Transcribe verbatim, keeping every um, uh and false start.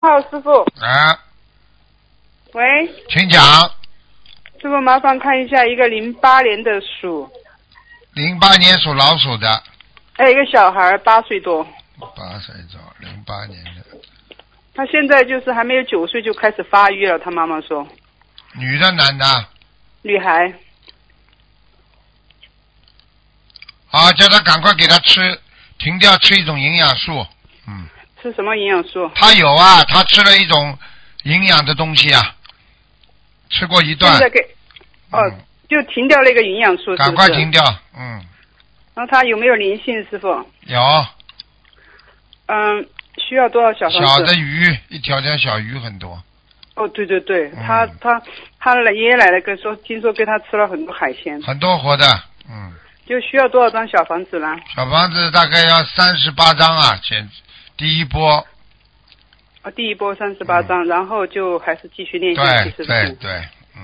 好，师傅。 啊， 喂， 请讲。 师傅，麻烦看一下一个零八年的鼠， 零八年属老鼠的， 还有一个小孩八岁多， 八岁多，零八年的， 他现在就是还没有九岁就开始发育了，他妈妈说。 女的男的？ 女孩。 好，叫他赶快给他吃，停掉吃一种营养素。嗯。 吃什么营养素？ 他有啊，他吃了一种营养的东西啊，吃过一段。 现在给，哦，嗯、就停掉那个营养素是不是？ 赶快停掉，嗯。 然后他有没有灵性，师傅？ 有。 嗯，需要多少小房子？ 小的鱼，一条条小鱼很多。 哦，对对对， 嗯、 他他他爷爷奶奶跟说，听说给他吃了很多海鲜。 很多活的，嗯。 就需要多少张小房子啦？ 小房子大概要三十八张啊，先第一波。 啊，第一波三十八张，嗯，然后就还是继续练下去，是不是？ 对对对。